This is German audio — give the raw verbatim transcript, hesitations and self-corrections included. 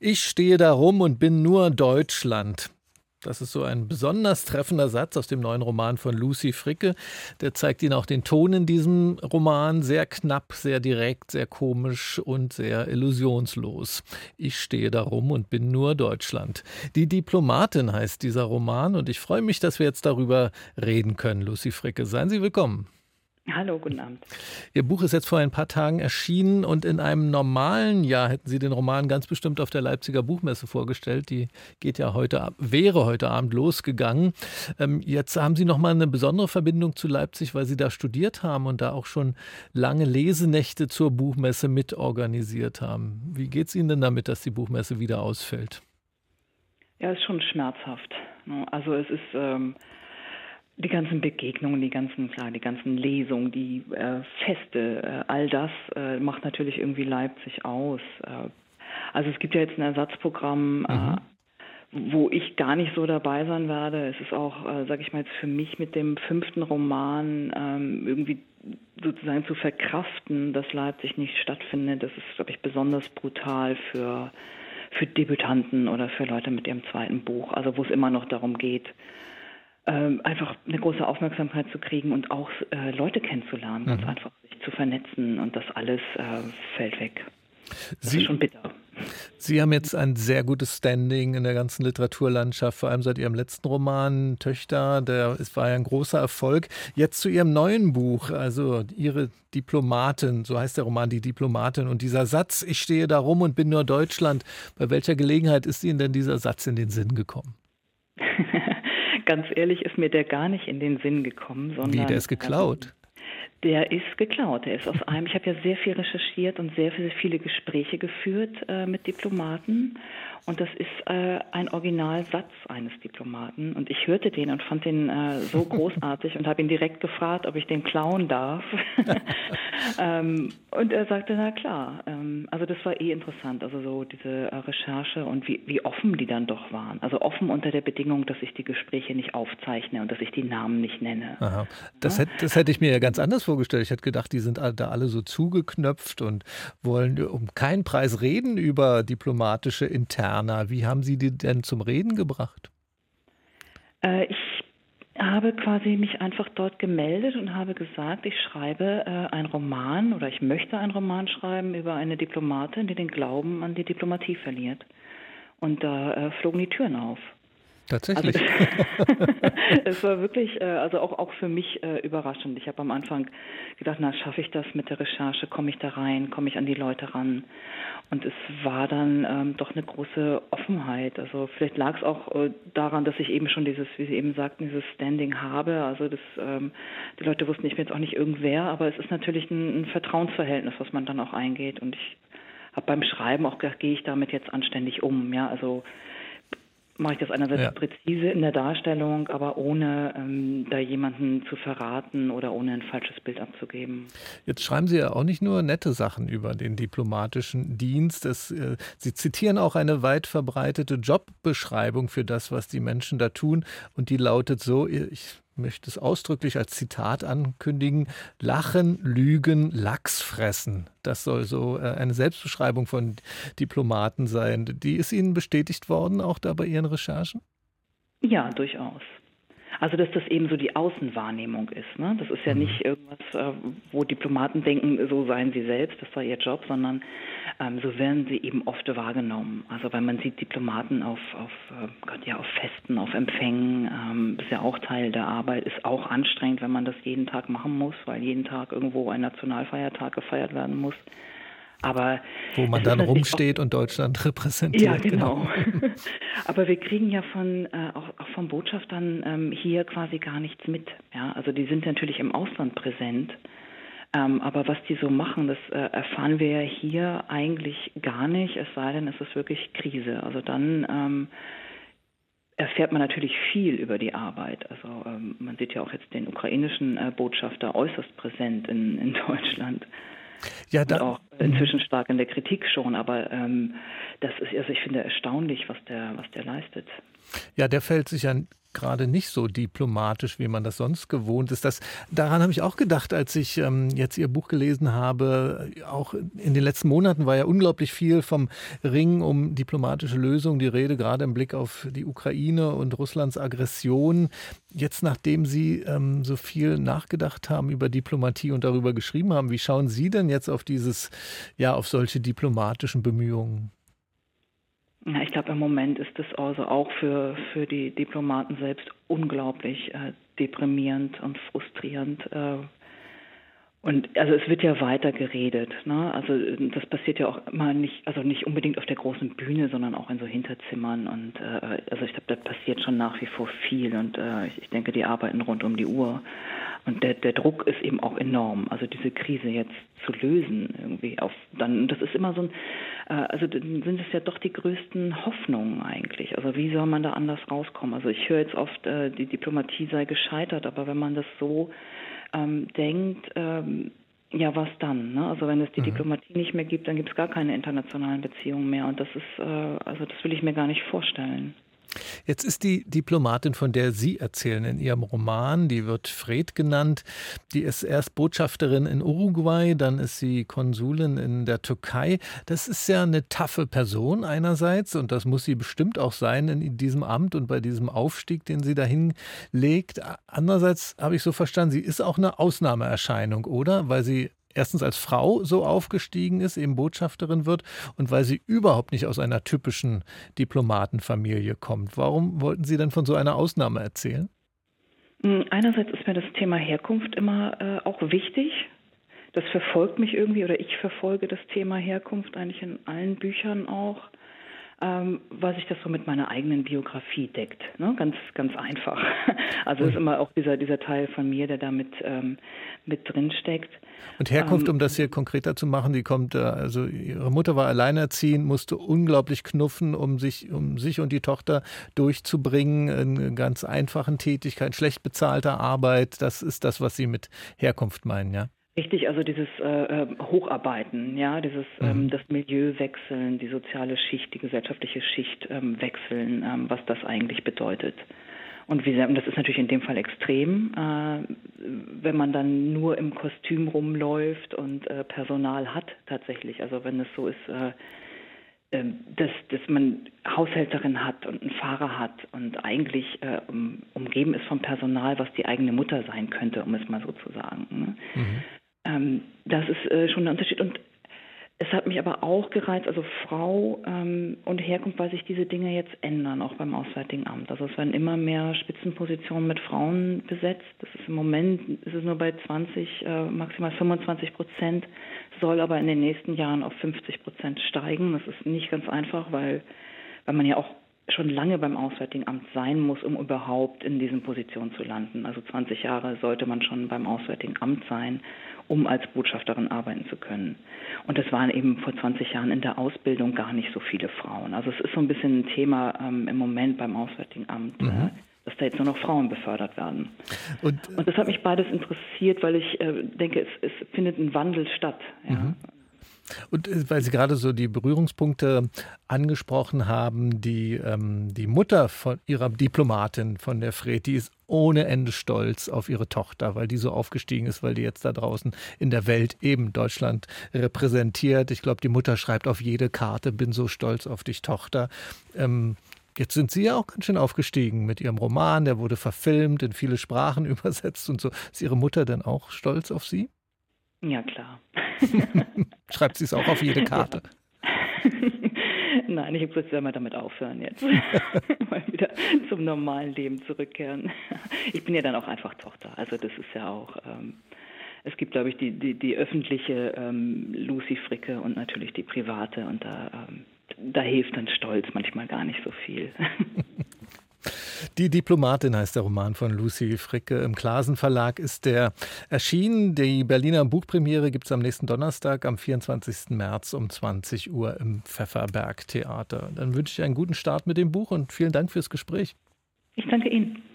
Ich stehe da rum und bin nur Deutschland. Das ist so ein besonders treffender Satz aus dem neuen Roman von Lucy Fricke. Der zeigt Ihnen auch den Ton in diesem Roman. Sehr knapp, sehr direkt, sehr komisch und sehr illusionslos. Ich stehe da rum und bin nur Deutschland. Die Diplomatin heißt dieser Roman und ich freue mich, dass wir jetzt darüber reden können. Lucy Fricke, seien Sie willkommen. Hallo, guten Abend. Ihr Buch ist jetzt vor ein paar Tagen erschienen und in einem normalen Jahr hätten Sie den Roman ganz bestimmt auf der Leipziger Buchmesse vorgestellt. Die geht ja heute, wäre heute Abend losgegangen. Ähm, jetzt haben Sie nochmal eine besondere Verbindung zu Leipzig, weil Sie da studiert haben und da auch schon lange Lesenächte zur Buchmesse mitorganisiert haben. Wie geht es Ihnen denn damit, dass die Buchmesse wieder ausfällt? Ja, es ist schon schmerzhaft. Also es ist ähm die ganzen Begegnungen, die ganzen, klar, die ganzen Lesungen, die äh, Feste, äh, all das äh, macht natürlich irgendwie Leipzig aus. Äh, also es gibt ja jetzt ein Ersatzprogramm, mhm. äh, wo ich gar nicht so dabei sein werde. Es ist auch, äh, sage ich mal jetzt für mich mit dem fünften Roman ähm, irgendwie sozusagen zu verkraften, dass Leipzig nicht stattfindet. Das ist, glaube ich, besonders brutal für, für Debütanten oder für Leute mit ihrem zweiten Buch, also wo es immer noch darum geht, Ähm, einfach eine große Aufmerksamkeit zu kriegen und auch äh, Leute kennenzulernen, ganz mhm. einfach sich zu vernetzen und das alles äh, fällt weg. Das Sie, ist schon bitter. Sie haben jetzt ein sehr gutes Standing in der ganzen Literaturlandschaft, vor allem seit Ihrem letzten Roman Töchter, der es war ja ein großer Erfolg. Jetzt zu Ihrem neuen Buch, also Ihre Diplomatin, so heißt der Roman, Die Diplomatin. Und dieser Satz, ich stehe da rum und bin nur Deutschland, bei welcher Gelegenheit ist Ihnen denn dieser Satz in den Sinn gekommen? Ganz ehrlich ist mir der gar nicht in den Sinn gekommen, sondern... Wie, der ist geklaut? Der ist geklaut. Der ist aus einem... Ich habe ja sehr viel recherchiert und sehr viele, viele Gespräche geführt äh, mit Diplomaten. Und das ist äh, ein Originalsatz eines Diplomaten. Und ich hörte den und fand den äh, so großartig und habe ihn direkt gefragt, ob ich den klauen darf. ähm, und er sagte, na klar. Ähm, also das war eh interessant, also so diese äh, Recherche und wie, wie offen die dann doch waren. Also offen unter der Bedingung, dass ich die Gespräche nicht aufzeichne und dass ich die Namen nicht nenne. Aha. Das, ja? hätte, das hätte ich mir ja ganz anders vorgestellt. Ich hätte gedacht, die sind da alle so zugeknöpft und wollen um keinen Preis reden über diplomatische Interna. Wie haben Sie die denn zum Reden gebracht? Äh, ich habe quasi mich einfach dort gemeldet und habe gesagt, ich schreibe äh, einen Roman oder ich möchte einen Roman schreiben über eine Diplomatin, die den Glauben an die Diplomatie verliert. Und da äh, flogen die Türen auf. Tatsächlich. Also, es war wirklich, äh, also auch, auch für mich äh, überraschend. Ich habe am Anfang gedacht, na, schaffe ich das mit der Recherche? Komme ich da rein? Komme ich an die Leute ran? Und es war dann ähm, doch eine große Offenheit. Also vielleicht lag es auch äh, daran, dass ich eben schon dieses, wie Sie eben sagten, dieses Standing habe. Also das, ähm, die Leute wussten, ich bin jetzt auch nicht irgendwer, aber es ist natürlich ein, ein Vertrauensverhältnis, was man dann auch eingeht. Und ich habe beim Schreiben auch gedacht, gehe ich damit jetzt anständig um? Ja, also mache ich das einerseits ja. präzise in der Darstellung, aber ohne ähm, da jemanden zu verraten oder ohne ein falsches Bild abzugeben. Jetzt schreiben Sie ja auch nicht nur nette Sachen über den diplomatischen Dienst. Es, äh, Sie zitieren auch eine weit verbreitete Jobbeschreibung für das, was die Menschen da tun. Und die lautet so, ich möchte es ausdrücklich als Zitat ankündigen: Lachen, Lügen, Lachs fressen. Das soll so eine Selbstbeschreibung von Diplomaten sein. Die ist Ihnen bestätigt worden, auch da bei Ihren Recherchen? Ja, durchaus. Also, dass das eben so die Außenwahrnehmung ist. Ne? Das ist ja nicht irgendwas, wo Diplomaten denken, so seien sie selbst, das sei ihr Job, sondern ähm, so werden sie eben oft wahrgenommen. Also, weil man sieht Diplomaten auf, auf, Gott, ja, auf Festen, auf Empfängen, ähm, ist ja auch Teil der Arbeit, ist auch anstrengend, wenn man das jeden Tag machen muss, weil jeden Tag irgendwo ein Nationalfeiertag gefeiert werden muss. Aber wo man dann rumsteht und Deutschland repräsentiert. Ja, genau. genau. Aber wir kriegen ja von äh, auch, auch von Botschaftern ähm, hier quasi gar nichts mit. Ja? Also die sind natürlich im Ausland präsent. Ähm, aber was die so machen, das äh, erfahren wir ja hier eigentlich gar nicht, es sei denn, es ist wirklich Krise. Also dann ähm, erfährt man natürlich viel über die Arbeit. Also ähm, man sieht ja auch jetzt den ukrainischen äh, Botschafter äußerst präsent in, in Deutschland. Ja, da, und auch inzwischen stark in der Kritik schon, aber ähm, das ist, also ich finde erstaunlich, was der, was der leistet. Ja, der fällt sich ja gerade nicht so diplomatisch, wie man das sonst gewohnt ist. Das, daran habe ich auch gedacht, als ich ähm, jetzt Ihr Buch gelesen habe. Auch in den letzten Monaten war ja unglaublich viel vom Ringen um diplomatische Lösungen die Rede, gerade im Blick auf die Ukraine und Russlands Aggression. Jetzt, nachdem Sie ähm, so viel nachgedacht haben über Diplomatie und darüber geschrieben haben, wie schauen Sie denn jetzt auf dieses, ja, auf solche diplomatischen Bemühungen? Ja, ich glaube, im Moment ist es also auch für, für die Diplomaten selbst unglaublich äh, deprimierend und frustrierend. Äh, und also es wird ja weiter geredet, ne? Also das passiert ja auch immer nicht, also nicht unbedingt auf der großen Bühne, sondern auch in so Hinterzimmern. Und äh, also ich glaube, da passiert schon nach wie vor viel. Und äh, ich, ich denke, die arbeiten rund um die Uhr. Und der, der Druck ist eben auch enorm. Also diese Krise jetzt zu lösen irgendwie auf dann, das ist immer so ein, äh, also dann sind es ja doch die größten Hoffnungen eigentlich. Also wie soll man da anders rauskommen? Also ich höre jetzt oft, äh, die Diplomatie sei gescheitert, aber wenn man das so ähm, denkt, ähm, ja, was dann? Ne? Also wenn es die mhm. Diplomatie nicht mehr gibt, dann gibt es gar keine internationalen Beziehungen mehr. Und das ist, äh, also das will ich mir gar nicht vorstellen. Jetzt ist die Diplomatin, von der Sie erzählen in Ihrem Roman, die wird Fred genannt. Die ist erst Botschafterin in Uruguay, dann ist sie Konsulin in der Türkei. Das ist ja eine taffe Person einerseits und das muss sie bestimmt auch sein in diesem Amt und bei diesem Aufstieg, den sie dahin legt. Andererseits habe ich so verstanden, sie ist auch eine Ausnahmeerscheinung, oder? Weil sie erstens als Frau so aufgestiegen ist, eben Botschafterin wird und weil sie überhaupt nicht aus einer typischen Diplomatenfamilie kommt. Warum wollten Sie denn von so einer Ausnahme erzählen? Einerseits ist mir das Thema Herkunft immer äh, auch wichtig. Das verfolgt mich irgendwie oder ich verfolge das Thema Herkunft eigentlich in allen Büchern auch, ähm, weil sich das so mit meiner eigenen Biografie deckt. Ne? Ganz, ganz einfach. Also es ist immer auch dieser, dieser Teil von mir, der da mit, ähm, mit drin steckt. Und Herkunft, um das hier konkreter zu machen, die kommt, also ihre Mutter war alleinerziehend, musste unglaublich knuffen, um sich, um sich und die Tochter durchzubringen, in ganz einfachen Tätigkeiten, schlecht bezahlter Arbeit. Das ist das, was Sie mit Herkunft meinen, ja? Richtig, also dieses äh, Hocharbeiten, ja, dieses mhm. ähm, das Milieu wechseln, die soziale Schicht, die gesellschaftliche Schicht ähm, wechseln, ähm, was das eigentlich bedeutet. Und wie, das ist natürlich in dem Fall extrem, äh, wenn man dann nur im Kostüm rumläuft und äh, Personal hat tatsächlich. Also wenn es so ist, äh, äh, dass, dass man Haushälterin hat und einen Fahrer hat und eigentlich äh, um, umgeben ist vom Personal, was die eigene Mutter sein könnte, um es mal so zu sagen. Ne? Mhm. Ähm, das ist äh, schon ein Unterschied. Und es hat mich aber auch gereizt, also Frau ähm, und Herkunft, weil sich diese Dinge jetzt ändern, auch beim Auswärtigen Amt. Also es werden immer mehr Spitzenpositionen mit Frauen besetzt. Das ist im Moment, ist es nur bei zwanzig, äh, maximal fünfundzwanzig Prozent, soll aber in den nächsten Jahren auf fünfzig Prozent steigen. Das ist nicht ganz einfach, weil, weil man ja auch schon lange beim Auswärtigen Amt sein muss, um überhaupt in diesen Positionen zu landen. Also zwanzig Jahre sollte man schon beim Auswärtigen Amt sein, um als Botschafterin arbeiten zu können. Und das waren eben vor zwanzig Jahren in der Ausbildung gar nicht so viele Frauen. Also es ist so ein bisschen ein Thema ähm, im Moment beim Auswärtigen Amt, mhm. äh, dass da jetzt nur noch Frauen befördert werden. Und, Und das hat mich beides interessiert, weil ich äh, denke, es, es findet ein Wandel statt. Ja. Mhm. Und weil Sie gerade so die Berührungspunkte angesprochen haben, die, ähm, die Mutter von Ihrer Diplomatin, von der Fred, die ist ohne Ende stolz auf ihre Tochter, weil die so aufgestiegen ist, weil die jetzt da draußen in der Welt eben Deutschland repräsentiert. Ich glaube, die Mutter schreibt auf jede Karte, bin so stolz auf dich, Tochter. Ähm, jetzt sind Sie ja auch ganz schön aufgestiegen mit Ihrem Roman, der wurde verfilmt, in viele Sprachen übersetzt und so. Ist Ihre Mutter denn auch stolz auf Sie? Ja, klar. Schreibt sie es auch auf jede Karte? Ja. Nein, ich habe gesagt, soll mal damit aufhören jetzt. Mal wieder zum normalen Leben zurückkehren. Ich bin ja dann auch einfach Tochter. Also das ist ja auch, ähm, es gibt, glaube ich, die, die, die öffentliche ähm, Lucy Fricke und natürlich die private. Und da, ähm, da hilft dann Stolz manchmal gar nicht so viel. Die Diplomatin heißt der Roman von Lucy Fricke. Im Clasen Verlag ist der erschienen. Die Berliner Buchpremiere gibt es am nächsten Donnerstag, am vierundzwanzigsten März um zwanzig Uhr im Pfefferberg Theater. Dann wünsche ich einen guten Start mit dem Buch und vielen Dank fürs Gespräch. Ich danke Ihnen.